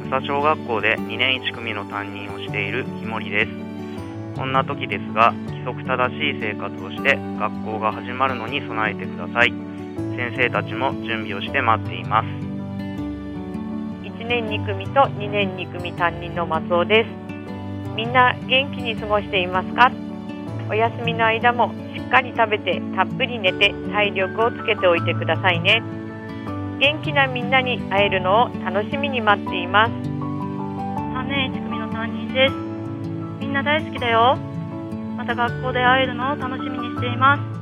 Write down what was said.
草小学校で2年1組の担任をしているひもりです。こんな時ですが、規則正しい生活をして学校が始まるのに備えてください。先生たちも準備をして待っています。 1年2組と2年2組担任の松尾です。みんな元気に過ごしていますか？お休みの間もしっかり食べてたっぷり寝て体力をつけておいてくださいね。元気なみんなに会えるのを楽しみに待っています。 3年1組の担任です。みんな大好きだよ。また学校で会えるのを楽しみにしています。